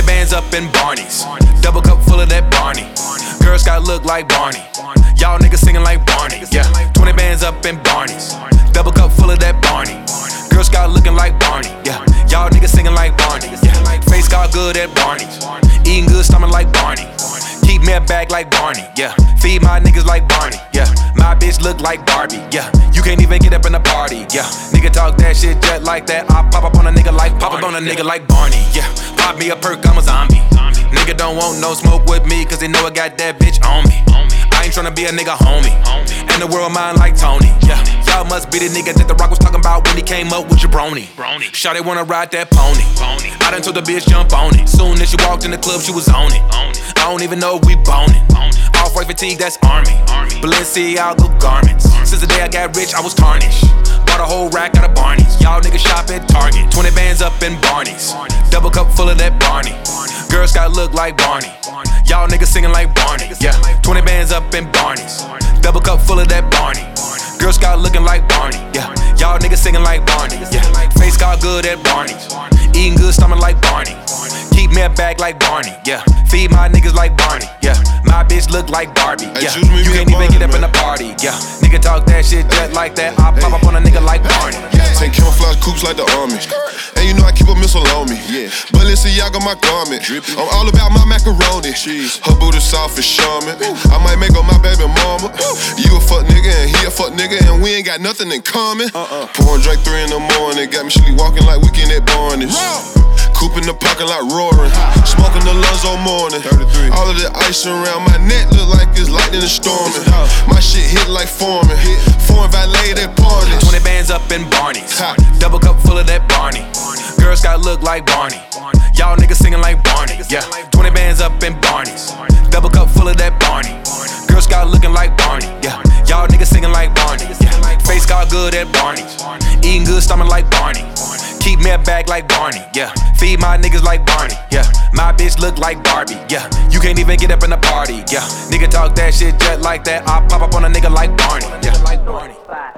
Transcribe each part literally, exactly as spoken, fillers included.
twenty bands up in Barney's. Double cup full of that Barney. Girl Scout look like Barney. Y'all niggas singing like Barney. Yeah, twenty bands up in Barney's. Double cup full of that Barney. Girl Scout looking like Barney. Yeah, y'all niggas singing like Barney. Yeah, face got good at Barney's. Eating good, stomach like Barney. Keep me a bag like Barney. Yeah, feed my niggas like Barney. Yeah, my bitch look like Barbie. Yeah, you can't even get up in the party. Yeah, nigga talk that shit just like that. I pop up on a nigga like pop up on a nigga like Barney. Yeah, pop me a perk, I'm a zombie. Nigga don't want no smoke with me, cause they know I got that bitch on me. I ain't tryna be a nigga homie, and the world mine like Tony. Yeah, y'all must be the nigga that the Rock was talking about when he came up with your brony. Shawty wanna ride that pony. I done told the bitch jump on it. Soon as she walked in the club, she was on it. I don't even know if we boning. Off-white fatigue, that's army. Balenciaga garments. Since the day I got rich, I was tarnished. Bought a whole rack out of Barney's. Y'all niggas shop at Target. twenty bands up in Barney's. Double cup full of that Barney. Girl Scout look like Barney. Y'all niggas singing like Barney. Yeah, twenty bands up in Barney's. Double cup full of that Barney. Girl Scout looking like Barney. Yeah, y'all niggas singing like Barney. Yeah, face got good at Barney's. Eating good, stomach like Barney. Keep me a bag like Barney. Yeah, feed my niggas like Barney. Yeah, my bitch look like Barbie. Yeah, you can't even get up in the party. Yeah, nigga talk that shit just like that. I pop up on a nigga like Barney. Take camouflage coops like the army. And you know I keep a missile on me. Balenciaga my garment. I'm all about my macaroni. Her booty soft as Charmin. I might make her my baby mama. You a fuck nigga and he a fuck nigga, and we ain't got nothing in common. Pouring drink three in the morning, got me sleepwalking like weekend at Barney's. Coop in the parking lot roaring, smoking the lungs all morning. All of the ice around my neck look like it's lightning and storming. My shit hit like Foreman. Foreign valet at parties. twenty bands up in Barney's. Double cup full of that Barney. Girl Scout look like Barney. Y'all niggas singing like Barney. Yeah, twenty bands up in Barney's. Double cup full of that Barney. Girl Scout looking like Barney. Yeah, y'all niggas singing like Barney. Yeah, face got good at Barney's. Eating good, stomach like Barney. Keep me a bag like Barney. Yeah, feed my niggas like Barney. Yeah, my bitch look like Barbie. Yeah, you can't even get up in the party. Yeah, nigga talk that shit just like that. I pop up on a nigga like Barney. Yeah, like Barney.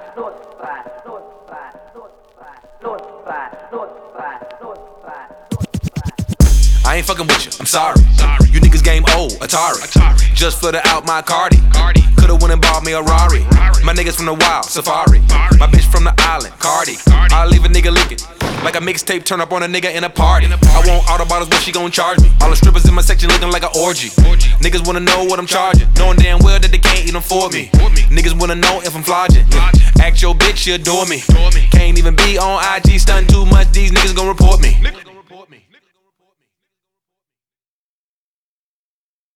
I ain't fucking with you, I'm sorry. You niggas game old, Atari. Just flooded out my Cardi. Coulda went and bought me a Rari. My niggas from the wild, Safari. My bitch from the island, Cardi. I'll leave a nigga leaking like a mixtape turn up on a nigga in a party. I want all the bottles, what she gon' charge me? All the strippers in my section looking like an orgy. Niggas wanna know what I'm charging, knowing damn well that they can't even afford me. Niggas wanna know if I'm flogging. Ask your bitch, she adore me. Can't even be on I G, stunting too much, these niggas gon' report me.